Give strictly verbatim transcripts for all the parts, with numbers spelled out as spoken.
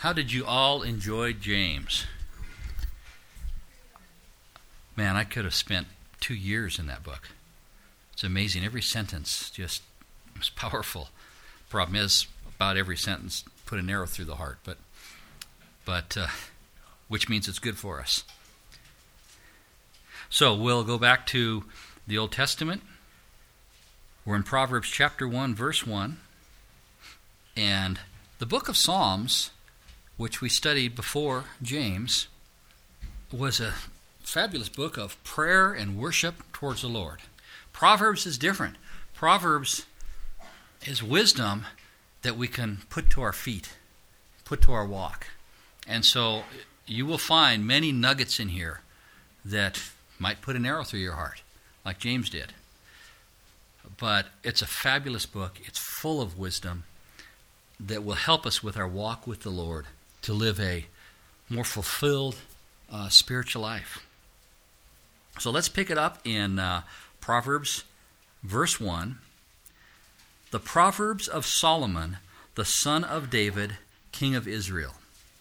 How did you all enjoy James? Man, I could have spent two years in that book. It's amazing. Every sentence just was powerful. Problem is, about every sentence put an arrow through the heart, but but uh, which means it's good for us. So we'll go back to the Old Testament. We're in Proverbs chapter one, verse one. And the book of Psalms, which we studied before James, was a fabulous book of prayer and worship towards the Lord. Proverbs is different. Proverbs is wisdom that we can put to our feet, put to our walk. And so you will find many nuggets in here that might put an arrow through your heart, like James did. But it's a fabulous book. It's full of wisdom that will help us with our walk with the Lord to live a more fulfilled uh, spiritual life. So let's pick it up in uh, Proverbs, verse one. The Proverbs of Solomon, the son of David, king of Israel.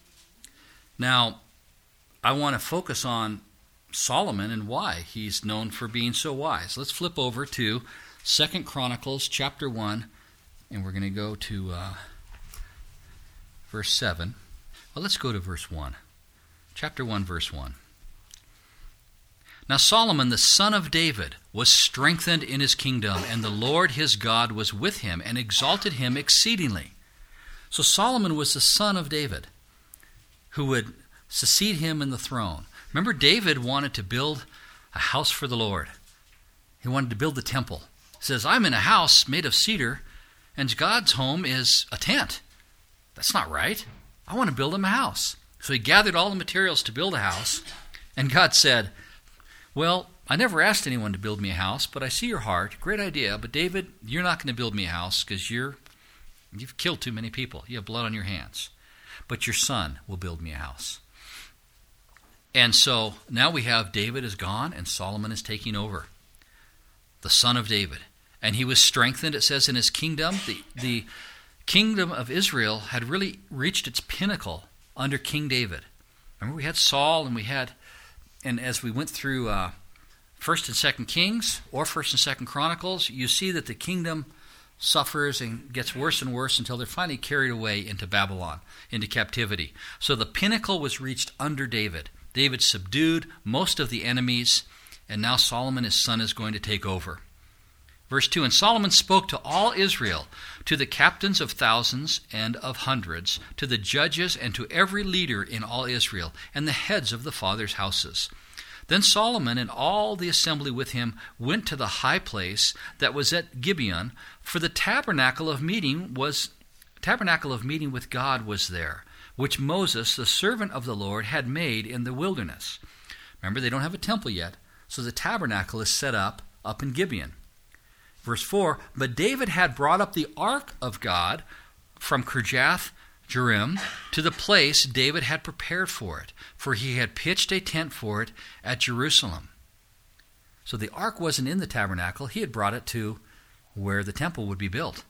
Now, I want to focus on Solomon and why he's known for being so wise. Let's flip over to Second Chronicles chapter one, and we're going to go to uh, verse seven. Well, let's go to verse one. Chapter one, verse one. Now Solomon, the son of David, was strengthened in his kingdom, and the Lord his God was with him and exalted him exceedingly. So Solomon was the son of David, who would succeed him in the throne. Remember, David wanted to build a house for the Lord. He wanted to build the temple. He says, I'm in a house made of cedar, and God's home is a tent. That's not right. I want to build him a house. So he gathered all the materials to build a house, and God said, well, I never asked anyone to build me a house, but I see your heart. Great idea, but David, you're not going to build me a house because you're, you've killed too many people. You have blood on your hands. But your son will build me a house. And so now we have David is gone and Solomon is taking over, the son of David. And he was strengthened, it says, in his kingdom. The, the kingdom of Israel had really reached its pinnacle under King David. Remember, we had Saul and we had, and as we went through uh, First and Second Kings or First and Second Chronicles, you see that the kingdom suffers and gets worse and worse until they're finally carried away into Babylon, into captivity. So the pinnacle was reached under David. David subdued most of the enemies, and now Solomon, his son, is going to take over. Verse two, and Solomon spoke to all Israel, to the captains of thousands and of hundreds, to the judges and to every leader in all Israel, and the heads of the fathers' houses. Then Solomon and all the assembly with him went to the high place that was at Gibeon, for the tabernacle of meeting was tabernacle of meeting with God was there, which Moses, the servant of the Lord, had made in the wilderness. Remember, they don't have a temple yet, so the tabernacle is set up up in Gibeon. Verse four, but David had brought up the ark of God from Kirjath Jearim to the place David had prepared for it, for he had pitched a tent for it at Jerusalem. So the ark wasn't in the tabernacle, he had brought it to where the temple would be built.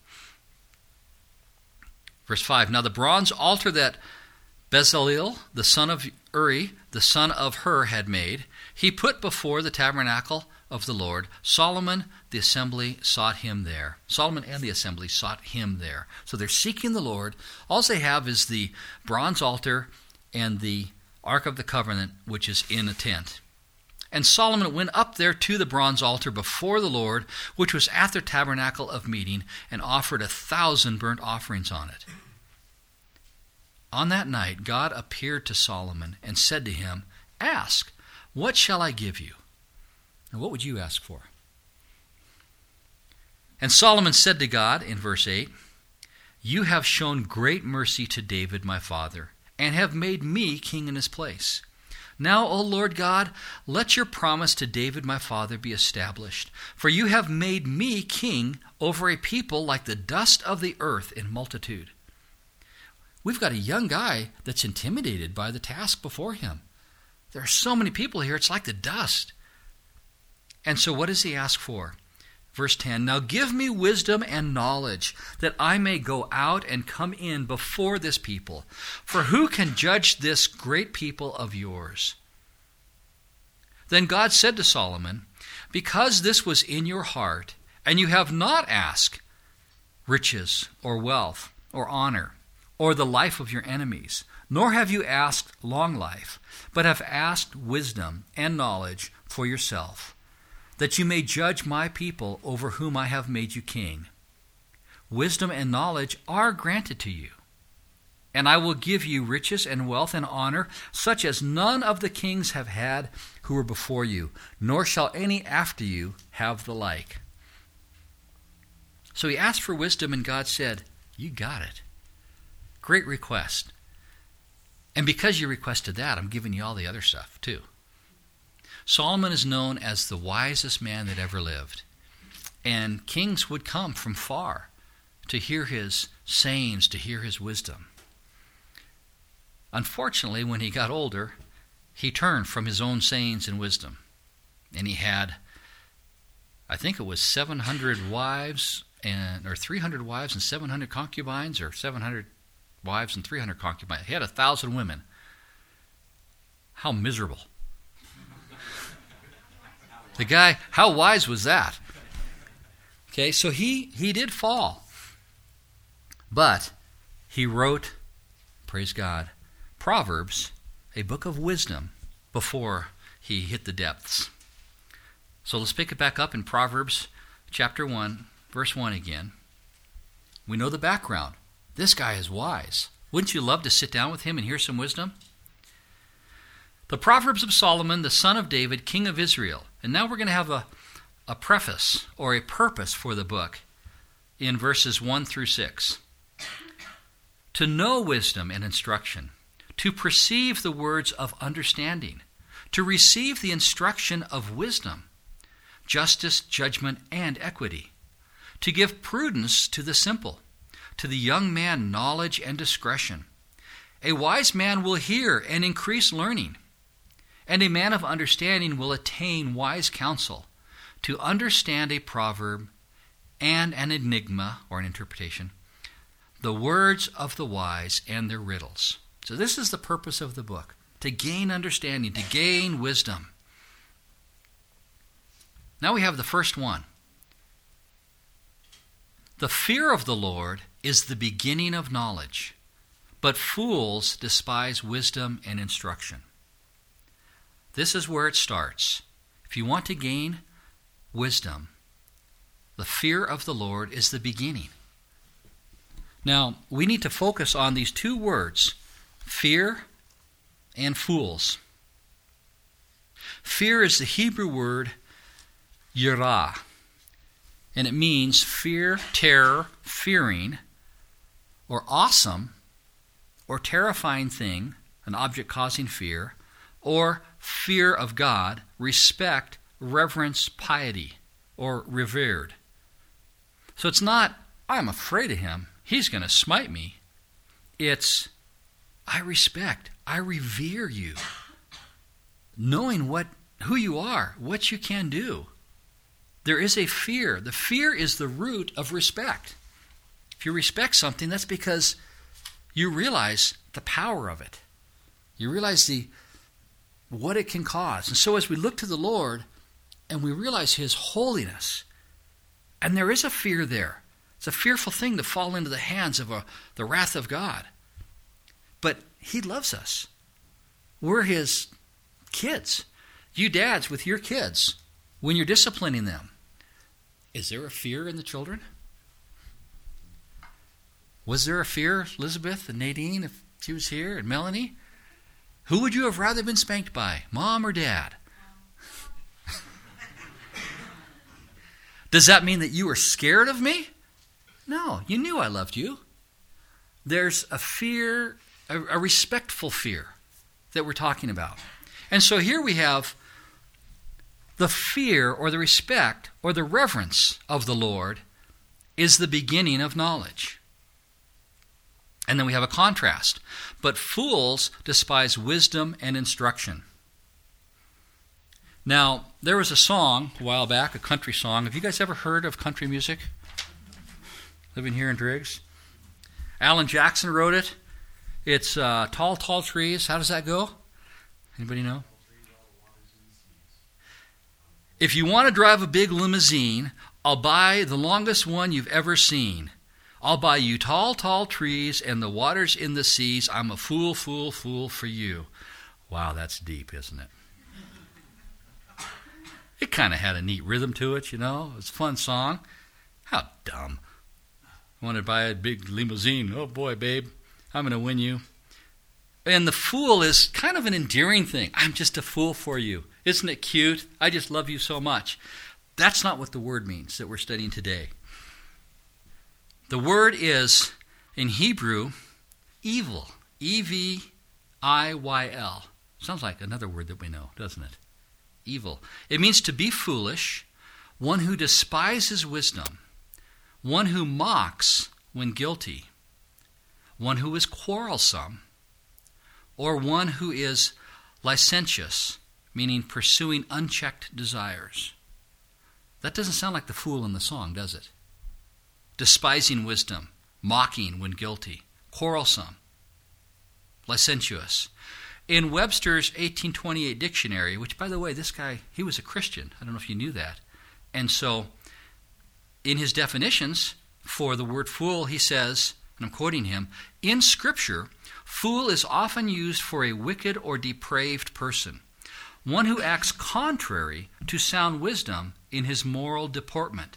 Verse five, now the bronze altar that Bezalel, the son of Uri, the son of Hur, had made, he put before the tabernacle of the Lord. Solomon, the assembly, sought him there. Solomon and the assembly sought him there. So they're seeking the Lord. All they have is the bronze altar and the Ark of the Covenant, which is in a tent. And Solomon went up there to the bronze altar before the Lord, which was at the tabernacle of meeting, and offered a thousand burnt offerings on it. On that night, God appeared to Solomon and said to him, ask, what shall I give you? And what would you ask for? And Solomon said to God in verse eight, you have shown great mercy to David my father, and have made me king in his place. Now, O Lord God, let your promise to David my father be established, for you have made me king over a people like the dust of the earth in multitude. We've got a young guy that's intimidated by the task before him. There are so many people here, it's like the dust. And so what does he ask for? Verse ten, now give me wisdom and knowledge, that I may go out and come in before this people. For who can judge this great people of yours? Then God said to Solomon, because this was in your heart, and you have not asked riches or wealth or honor or the life of your enemies, nor have you asked long life, but have asked wisdom and knowledge for yourself, that you may judge my people over whom I have made you king. Wisdom and knowledge are granted to you, and I will give you riches and wealth and honor, such as none of the kings have had who were before you, nor shall any after you have the like. So he asked for wisdom, and God said, you got it. Great request. And because you requested that, I'm giving you all the other stuff too. Solomon is known as the wisest man that ever lived. And kings would come from far to hear his sayings, to hear his wisdom. Unfortunately, when he got older, he turned from his own sayings and wisdom. And he had, I think it was seven hundred wives, and or three hundred wives and seven hundred concubines, or seven hundred wives and three hundred concubines. He had a thousand women. How miserable. The guy, how wise was that? Okay, so he, he did fall. But he wrote, praise God, Proverbs, a book of wisdom, before he hit the depths. So let's pick it back up in Proverbs chapter one, verse one again. We know the background. This guy is wise. Wouldn't you love to sit down with him and hear some wisdom? The Proverbs of Solomon, the son of David, king of Israel. And now we're going to have a, a preface or a purpose for the book in verses one through six. To know wisdom and instruction, to perceive the words of understanding, to receive the instruction of wisdom, justice, judgment, and equity, to give prudence to the simple, to the young man knowledge and discretion. A wise man will hear and increase learning, and a man of understanding will attain wise counsel, to understand a proverb and an enigma or an interpretation, the words of the wise and their riddles. So this is the purpose of the book, to gain understanding, to gain wisdom. Now we have the first one. The fear of the Lord is the beginning of knowledge, but fools despise wisdom and instruction. This is where it starts. If you want to gain wisdom, the fear of the Lord is the beginning. Now, we need to focus on these two words, fear and fools. Fear is the Hebrew word yirah, and it means fear, terror, fearing, or awesome, or terrifying thing, an object causing fear, or fear of God, respect, reverence, piety, or revered. So it's not, I'm afraid of him, he's going to smite me. It's, I respect, I revere you, knowing what who you are, what you can do. There is a fear. The fear is the root of respect. If you respect something, that's because you realize the power of it. You realize the what it can cause. And so as we look to the Lord and we realize his holiness, and there is a fear there. It's a fearful thing to fall into the hands of a, the wrath of God. But he loves us. We're his kids. You dads with your kids, when you're disciplining them, is there a fear in the children? Was there a fear, Elizabeth and Nadine, if she was here, and Melanie? Who would you have rather been spanked by, mom or dad? Does that mean that you were scared of me? No, you knew I loved you. There's a fear, a, a respectful fear that we're talking about. And so here we have the fear or the respect or the reverence of the Lord is the beginning of knowledge. And then we have a contrast. But fools despise wisdom and instruction. Now, there was a song a while back, a country song. Have you guys ever heard of country music? Living here in Driggs? Alan Jackson wrote it. It's uh, Tall, Tall Trees. How does that go? Anybody know? If you want to drive a big limousine, I'll buy the longest one you've ever seen. I'll buy you tall, tall trees and the waters in the seas. I'm a fool, fool, fool for you. Wow, that's deep, isn't it? It kind of had a neat rhythm to it, you know. It was a fun song. How dumb. I want to buy a big limousine. Oh, boy, babe, I'm going to win you. And the fool is kind of an endearing thing. I'm just a fool for you. Isn't it cute? I just love you so much. That's not what the word means that we're studying today. The word is, in Hebrew, evil. E V I Y L. Sounds like another word that we know, doesn't it? Evil. It means to be foolish, one who despises wisdom, one who mocks when guilty, one who is quarrelsome, or one who is licentious, meaning pursuing unchecked desires. That doesn't sound like the fool in the song, does it? Despising wisdom, mocking when guilty, quarrelsome, licentious. In Webster's eighteen twenty-eight dictionary, which, by the way, this guy, he was a Christian. I don't know if you knew that. And so, in his definitions for the word fool, he says, and I'm quoting him, in Scripture, fool is often used for a wicked or depraved person, one who acts contrary to sound wisdom in his moral deportment.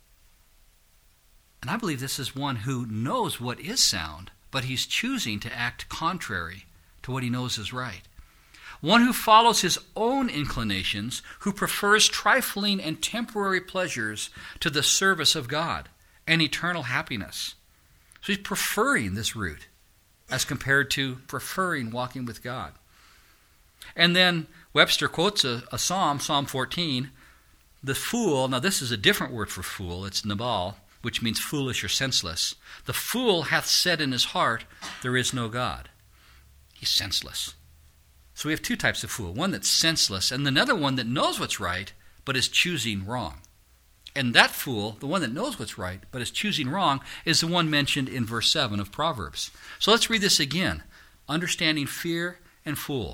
And I believe this is one who knows what is sound, but he's choosing to act contrary to what he knows is right. One who follows his own inclinations, who prefers trifling and temporary pleasures to the service of God and eternal happiness. So he's preferring this route as compared to preferring walking with God. And then Webster quotes a, a psalm, Psalm fourteen, the fool, now this is a different word for fool, it's Nabal, which means foolish or senseless. The fool hath said in his heart, there is no God. He's senseless. So we have two types of fool. One that's senseless, and another one that knows what's right, but is choosing wrong. And that fool, the one that knows what's right, but is choosing wrong, is the one mentioned in verse seven of Proverbs. So let's read this again. Understanding fear and fool.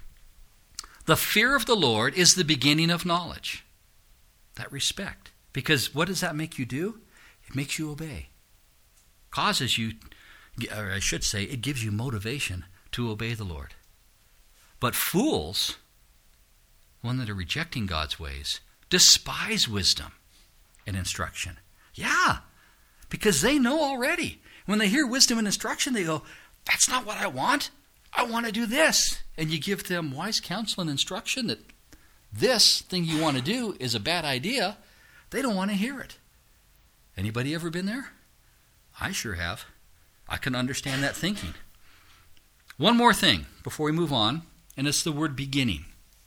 The fear of the Lord is the beginning of knowledge. That respect. Because what does that make you do? It makes you obey. Causes you, or I should say, it gives you motivation to obey the Lord. But fools, one that are rejecting God's ways, despise wisdom and instruction. Yeah, because they know already. When they hear wisdom and instruction, they go, that's not what I want. I want to do this. And you give them wise counsel and instruction that this thing you want to do is a bad idea. They don't want to hear it. Anybody ever been there? I sure have. I can understand that thinking. One more thing before we move on, and it's the word beginning.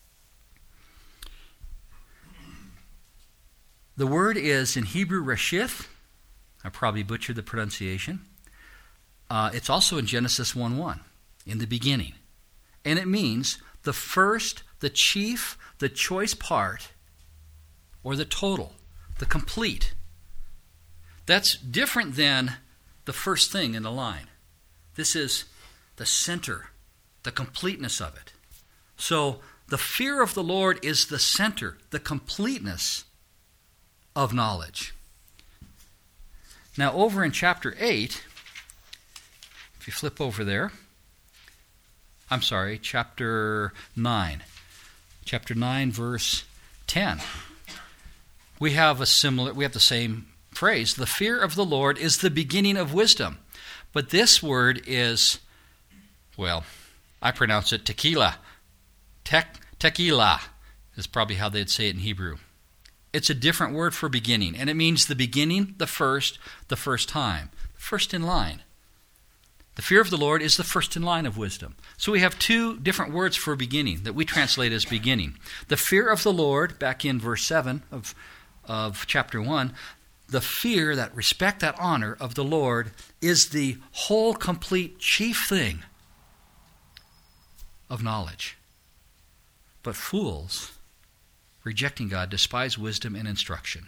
The word is in Hebrew reshith. I probably butchered the pronunciation. Uh, it's also in Genesis one one, in the beginning. And it means the first, the chief, the choice part, or the total, the complete. That's different than the first thing in the line. This is the center, the completeness of it. So the fear of the Lord is the center, the completeness of knowledge. Now over in chapter eight, if you flip over there, I'm sorry, chapter nine. Chapter nine, verse ten. We have a similar, we have the same phrase. The fear of the Lord is the beginning of wisdom. But this word is, well, I pronounce it tequila. Tek, tequila is probably how they'd say it in Hebrew. It's a different word for beginning, and it means the beginning, the first, the first time, first in line. The fear of the Lord is the first in line of wisdom. So we have two different words for beginning that we translate as beginning. The fear of the Lord, back in verse seven of, of chapter one, the fear, that respect, that honor of the Lord is the whole, complete, chief thing of knowledge. But fools rejecting God, despise wisdom and instruction.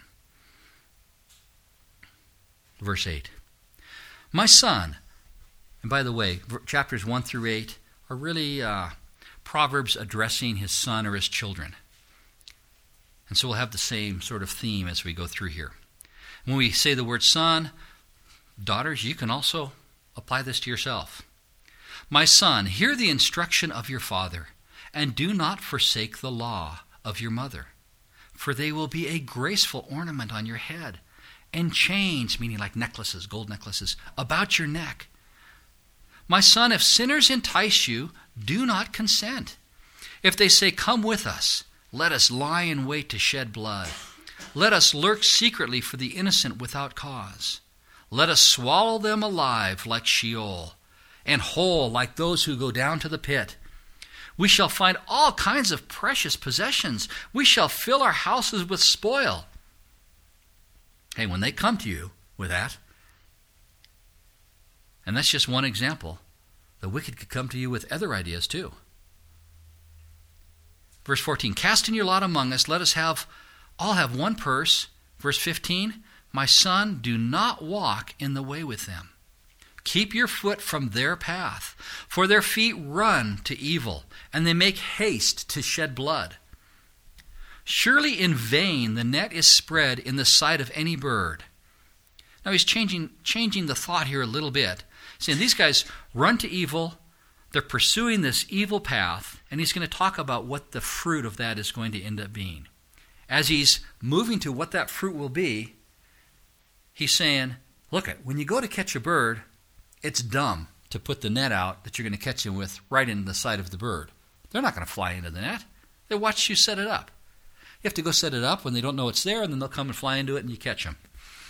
Verse eight. My son, and by the way, chapters one through eight are really uh, Proverbs addressing his son or his children. And so we'll have the same sort of theme as we go through here. When we say the word son, daughters, you can also apply this to yourself. My son, hear the instruction of your father, and do not forsake the law of your mother, for they will be a graceful ornament on your head, and chains, meaning like necklaces, gold necklaces, about your neck. My son, if sinners entice you, do not consent. If they say, come with us, let us lie in wait to shed blood. Let us lurk secretly for the innocent without cause. Let us swallow them alive like Sheol, and whole like those who go down to the pit. We shall find all kinds of precious possessions. We shall fill our houses with spoil. Hey, when they come to you with that, and that's just one example, the wicked could come to you with other ideas too. Verse fourteen, cast in your lot among us, let us have all have one purse. Verse fifteen, my son, do not walk in the way with them. Keep your foot from their path, for their feet run to evil, and they make haste to shed blood. Surely in vain the net is spread in the sight of any bird. Now he's changing changing the thought here a little bit. Saying these guys run to evil, they're pursuing this evil path, and he's going to talk about what the fruit of that is going to end up being. As he's moving to what that fruit will be, he's saying, look, when you go to catch a bird, it's dumb to put the net out that you're going to catch him with right in the sight of the bird. They're not going to fly into the net. They watch you set it up. You have to go set it up when they don't know it's there, and then they'll come and fly into it and you catch them.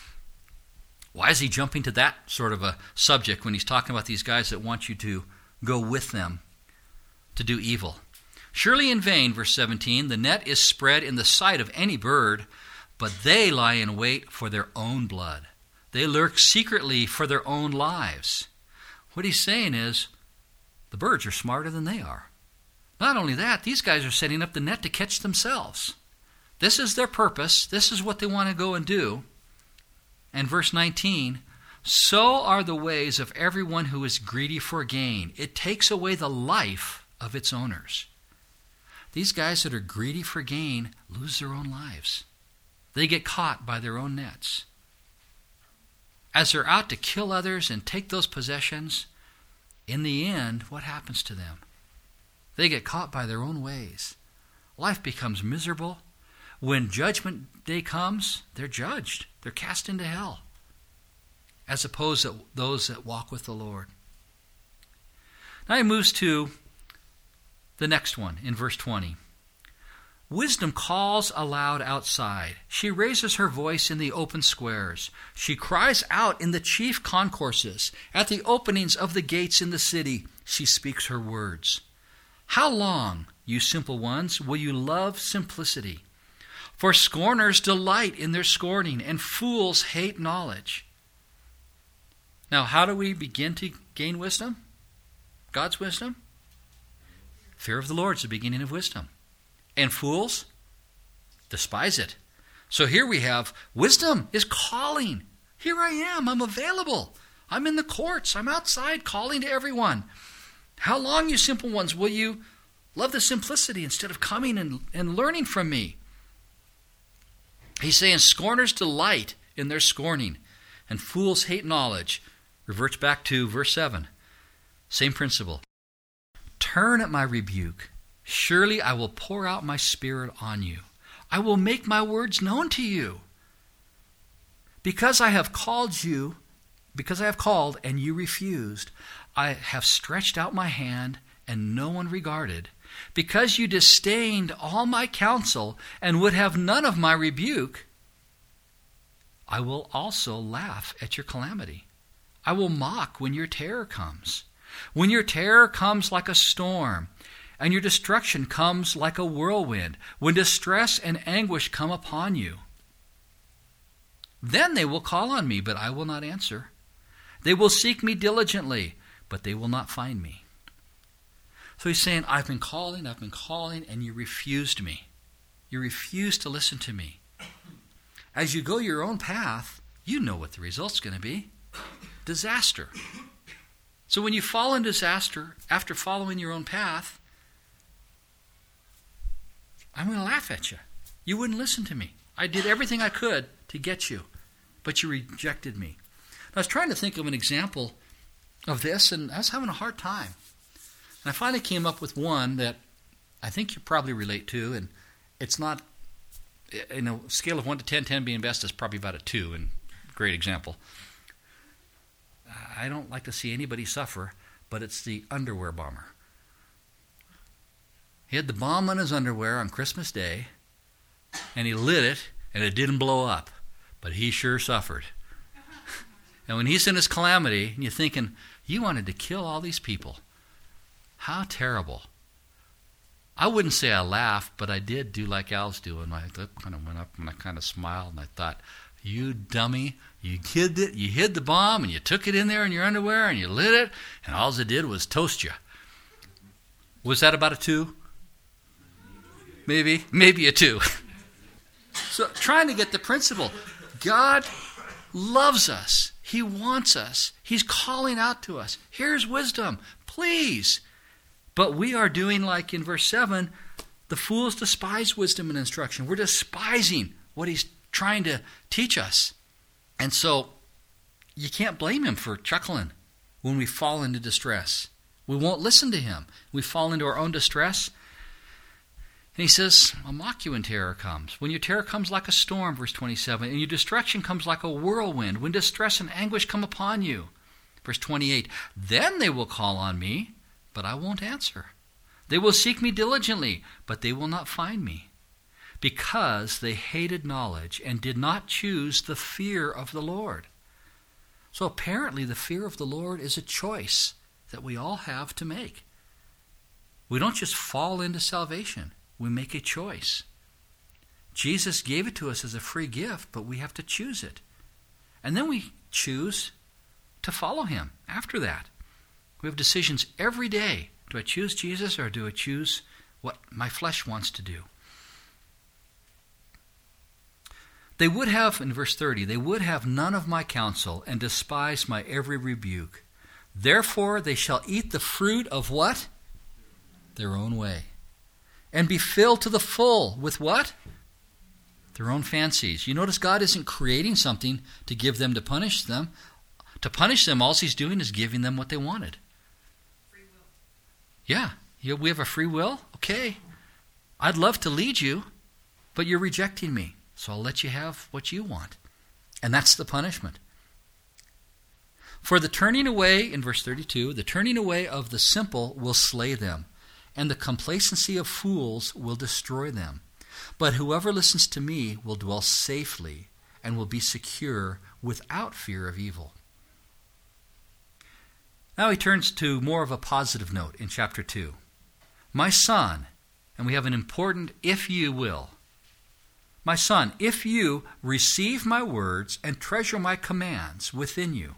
Why is he jumping to that sort of a subject when he's talking about these guys that want you to go with them to do evil? Surely in vain, verse seventeen, the net is spread in the sight of any bird, but they lie in wait for their own blood. They lurk secretly for their own lives. What he's saying is, the birds are smarter than they are. Not only that, these guys are setting up the net to catch themselves. This is their purpose. This is what they want to go and do. And verse nineteen, so are the ways of everyone who is greedy for gain. It takes away the life of its owners. These guys that are greedy for gain lose their own lives. They get caught by their own nets. As they're out to kill others and take those possessions, in the end, what happens to them? They get caught by their own ways. Life becomes miserable. When judgment day comes, they're judged. They're cast into hell, as opposed to those that walk with the Lord. Now he moves to the next one in verse twenty. Wisdom calls aloud outside. She raises her voice in the open squares. She cries out in the chief concourses. At the openings of the gates in the city, she speaks her words. How long, you simple ones, will you love simplicity? For scorners delight in their scorning, and fools hate knowledge. Now, how do we begin to gain wisdom? God's wisdom? Fear of the Lord is the beginning of wisdom. And fools despise it. So here we have wisdom is calling. Here I am. I'm available. I'm in the courts. I'm outside calling to everyone. How long, you simple ones, will you love the simplicity instead of coming and, and learning from me? He's saying scorners delight in their scorning, and fools hate knowledge. Reverts back to verse seven. Same principle. Turn at my rebuke. Surely I will pour out my spirit on you. I will make my words known to you. Because I have called you, because I have called and you refused, I have stretched out my hand and no one regarded. Because you disdained all my counsel and would have none of my rebuke, I will also laugh at your calamity. I will mock when your terror comes. When your terror comes like a storm, and your destruction comes like a whirlwind, when distress and anguish come upon you. Then they will call on me, but I will not answer. They will seek me diligently, but they will not find me. So he's saying, I've been calling, I've been calling, and you refused me. You refuse to listen to me. As you go your own path, you know what the result's going to be. Disaster. So when you fall in disaster after following your own path, I'm going to laugh at you. You wouldn't listen to me. I did everything I could to get you, but you rejected me. I was trying to think of an example of this, and I was having a hard time. And I finally came up with one that I think you probably relate to, and it's not, in a scale of one to ten, ten being best is probably about a two, and great example. I don't like to see anybody suffer, but it's the underwear bomber. He had the bomb on his underwear on Christmas Day, and he lit it, and it didn't blow up, but he sure suffered. And when he's in his calamity, and you're thinking, you wanted to kill all these people. How terrible. I wouldn't say I laughed, but I did do like Al's doing. My lip kind of went up, and I kind of smiled, and I thought, you dummy, you hid it, you hid the bomb, and you took it in there in your underwear, and you lit it, and all it did was toast you. Was that about a two? Maybe, maybe a two. So trying to get the principle. God loves us. He wants us. He's calling out to us. Here's wisdom, please. But we are doing like in verse seven, the fools despise wisdom and instruction. We're despising what he's trying to teach us. And so you can't blame him for chuckling when we fall into distress. We won't listen to him. We fall into our own distress. And he says, I'll mock you when terror comes. When your terror comes like a storm, verse twenty-seven, and your destruction comes like a whirlwind, when distress and anguish come upon you. Verse twenty-eight, then they will call on me, but I won't answer. They will seek me diligently, but they will not find me, because they hated knowledge and did not choose the fear of the Lord. So apparently the fear of the Lord is a choice that we all have to make. We don't just fall into salvation. We make a choice. Jesus gave it to us as a free gift, but we have to choose it. And then we choose to follow him after that. We have decisions every day. Do I choose Jesus or do I choose what my flesh wants to do? They would have, in verse thirty, they would have none of my counsel and despise my every rebuke. Therefore they shall eat the fruit of what? Their own way. And be filled to the full with what? Their own fancies. You notice God isn't creating something to give them to punish them. To punish them, all he's doing is giving them what they wanted. Free will. Yeah. yeah, we have a free will? Okay. I'd love to lead you, but you're rejecting me. So I'll let you have what you want. And that's the punishment. For the turning away, in verse thirty-two, the turning away of the simple will slay them, and the complacency of fools will destroy them. But whoever listens to me will dwell safely and will be secure without fear of evil. Now he turns to more of a positive note in chapter two. My son, and we have an important if you will. My son, if you receive my words and treasure my commands within you,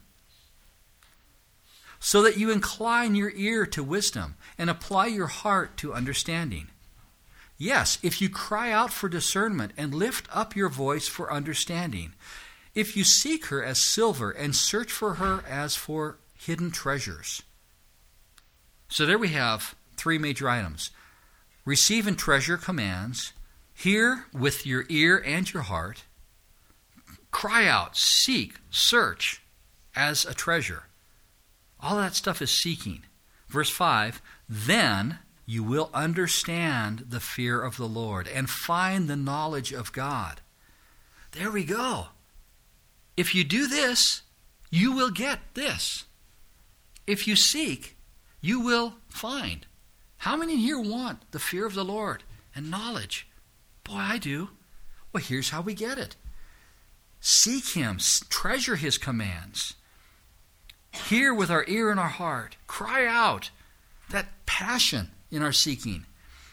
so that you incline your ear to wisdom and apply your heart to understanding. Yes, if you cry out for discernment and lift up your voice for understanding, if you seek her as silver and search for her as for hidden treasures. So there we have three major items. Receive and treasure commands. Hear with your ear and your heart. Cry out, seek, search as a treasure. All that stuff is seeking. Verse five, then you will understand the fear of the Lord and find the knowledge of God. There we go. If you do this, you will get this. If you seek, you will find. How many here want the fear of the Lord and knowledge? Boy, I do. Well, here's how we get it. Seek him, treasure his commands. Hear with our ear and our heart. Cry out. That passion in our seeking.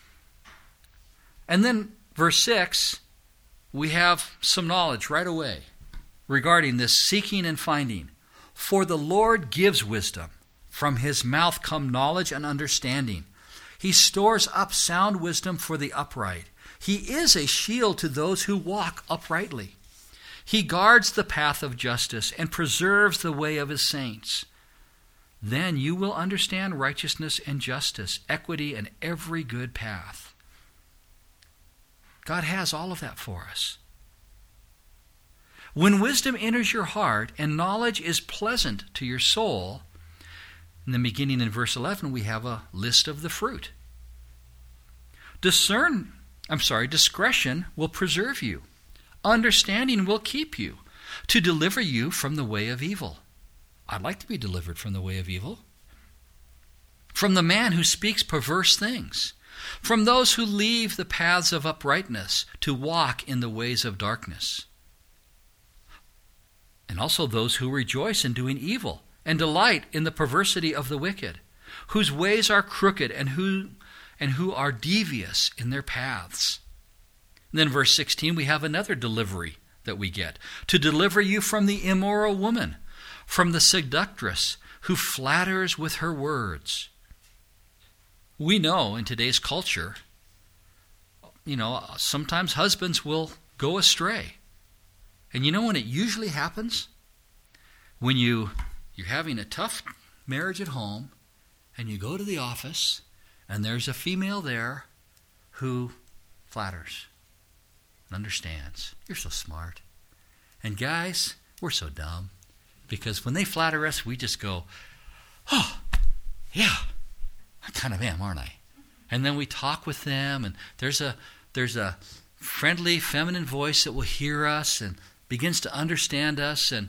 And then verse six, we have some knowledge right away regarding this seeking and finding. For the Lord gives wisdom. From his mouth come knowledge and understanding. He stores up sound wisdom for the upright. He is a shield to those who walk uprightly. He guards the path of justice and preserves the way of his saints. Then you will understand righteousness and justice, equity, and every good path. God has all of that for us. When wisdom enters your heart and knowledge is pleasant to your soul, in the beginning in verse eleven, we have a list of the fruit. Discern, I'm sorry, discretion will preserve you. Understanding will keep you, to deliver you from the way of evil. I'd like to be delivered from the way of evil. From the man who speaks perverse things. From those who leave the paths of uprightness to walk in the ways of darkness. And also those who rejoice in doing evil and delight in the perversity of the wicked, whose ways are crooked and who, and who are devious in their paths. And then verse sixteen, we have another delivery that we get. To deliver you from the immoral woman, from the seductress who flatters with her words. We know in today's culture, you know, sometimes husbands will go astray. And you know when it usually happens? When you, you're having a tough marriage at home, and you go to the office, and there's a female there who flatters and understands. You're so smart. And guys, we're so dumb. Because when they flatter us, we just go, oh, yeah, I kind of am, aren't I? And then we talk with them, and there's a there's a friendly, feminine voice that will hear us and begins to understand us, and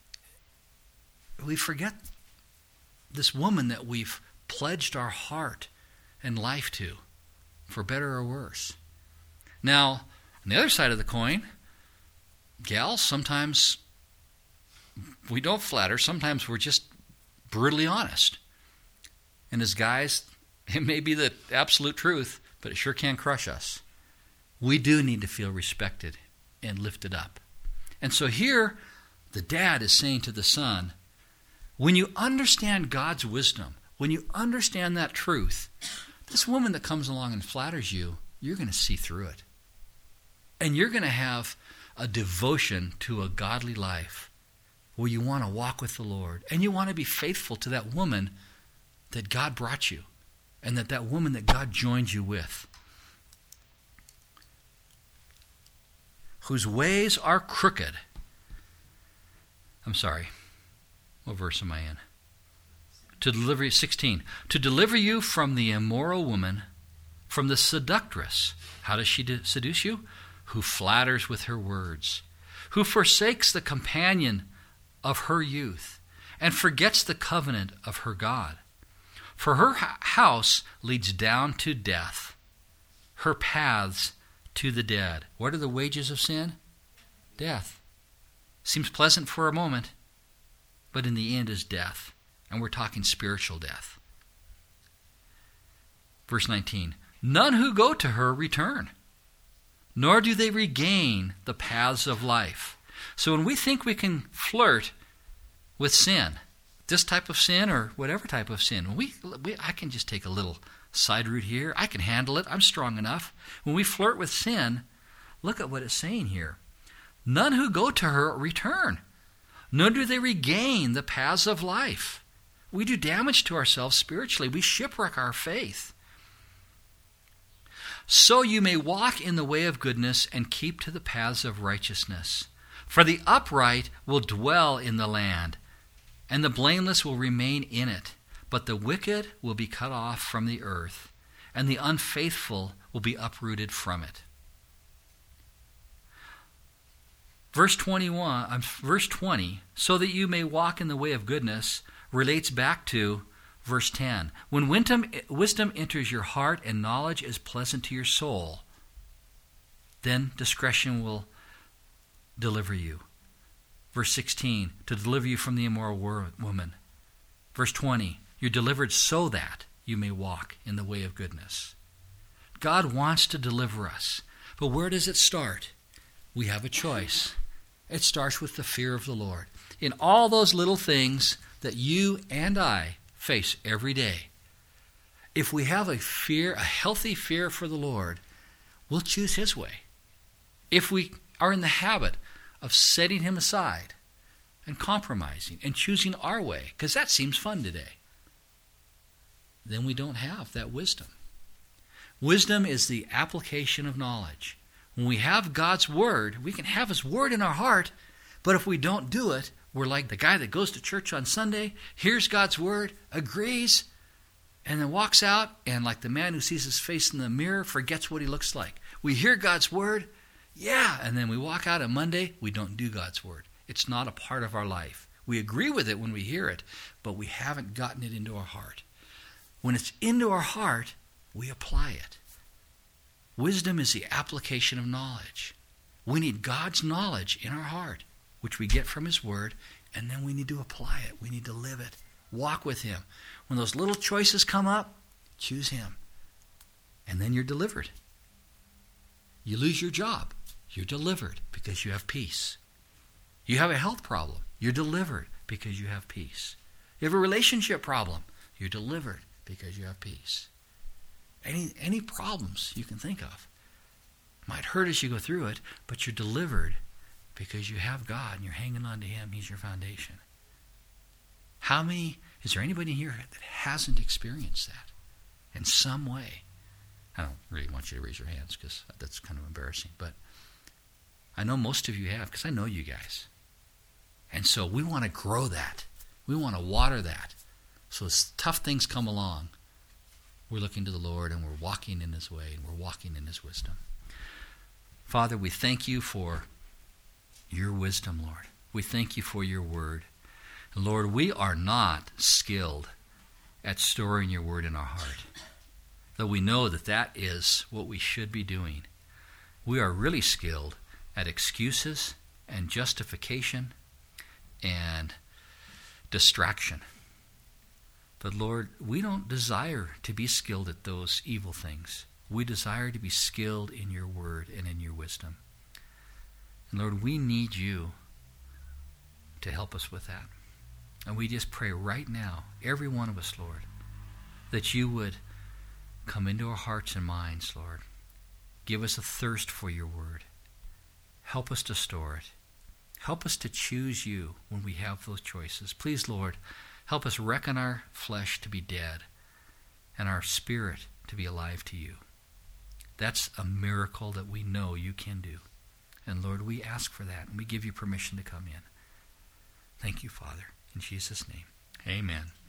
we forget this woman that we've pledged our heart and life to, for better or worse. Now, on the other side of the coin, gals, sometimes we don't flatter. Sometimes we're just brutally honest. And as guys, it may be the absolute truth, but it sure can crush us. We do need to feel respected and lifted up. And so here, the dad is saying to the son, when you understand God's wisdom, when you understand that truth, this woman that comes along and flatters you, you're going to see through it. And you're going to have a devotion to a godly life where you want to walk with the Lord. And you want to be faithful to that woman that God brought you, and that that woman that God joined you with, whose ways are crooked. I'm sorry. What verse am I in? To deliver you, sixteen. To deliver you from the immoral woman, from the seductress. How does she seduce you? Who flatters with her words. Who forsakes the companion of her youth and forgets the covenant of her God. For her house leads down to death, her paths to the dead. What are the wages of sin? Death. Seems pleasant for a moment, but in the end is death. And we're talking spiritual death. Verse nineteen. None who go to her return, nor do they regain the paths of life. So when we think we can flirt with sin, this type of sin or whatever type of sin, when we, we I can just take a little side route here. I can handle it. I'm strong enough. When we flirt with sin, look at what it's saying here. None who go to her return, nor do they regain the paths of life. We do damage to ourselves spiritually. We shipwreck our faith. So you may walk in the way of goodness and keep to the paths of righteousness. For the upright will dwell in the land, and the blameless will remain in it. But the wicked will be cut off from the earth, and the unfaithful will be uprooted from it. Verse twenty-one, um, verse twenty, so that you may walk in the way of goodness, relates back to verse ten. When wisdom, wisdom enters your heart and knowledge is pleasant to your soul, then discretion will deliver you. Verse sixteen, to deliver you from the immoral woman. Verse twenty, you're delivered so that you may walk in the way of goodness. God wants to deliver us. But where does it start? We have a choice. It starts with the fear of the Lord. In all those little things that you and I face every day. If we have a fear, a healthy fear for the Lord, we'll choose his way. If we are in the habit of setting him aside and compromising and choosing our way, because that seems fun today, then we don't have that wisdom. Wisdom is the application of knowledge. When we have God's word, we can have his word in our heart, but if we don't do it, we're like the guy that goes to church on Sunday, hears God's word, agrees, and then walks out, and like the man who sees his face in the mirror, forgets what he looks like. We hear God's word, yeah, and then we walk out on Monday, we don't do God's word. It's not a part of our life. We agree with it when we hear it, but we haven't gotten it into our heart. When it's into our heart, we apply it. Wisdom is the application of knowledge. We need God's knowledge in our heart, which we get from his word, and then we need to apply it. We need to live it. Walk with him. When those little choices come up, choose him. And then you're delivered. You lose your job. You're delivered because you have peace. You have a health problem. You're delivered because you have peace. You have a relationship problem. You're delivered because you have peace. Any any problems you can think of might hurt as you go through it, but you're delivered because you have God and you're hanging on to him. He's your foundation. How many, is there anybody here that hasn't experienced that in some way? I don't really want you to raise your hands because that's kind of embarrassing, but I know most of you have because I know you guys. And so we want to grow that. We want to water that. So as tough things come along, we're looking to the Lord and we're walking in his way and we're walking in his wisdom. Father, we thank you for your wisdom, Lord. We thank you for your word. And Lord, we are not skilled at storing your word in our heart, though we know that that is what we should be doing. We are really skilled at excuses and justification and distraction. But Lord, we don't desire to be skilled at those evil things. We desire to be skilled in your word and in your wisdom. And Lord, we need you to help us with that. And we just pray right now, every one of us, Lord, that you would come into our hearts and minds, Lord. Give us a thirst for your word. Help us to store it. Help us to choose you when we have those choices. Please, Lord, help us reckon our flesh to be dead and our spirit to be alive to you. That's a miracle that we know you can do. And Lord, we ask for that, and we give you permission to come in. Thank you, Father. In Jesus' name, amen.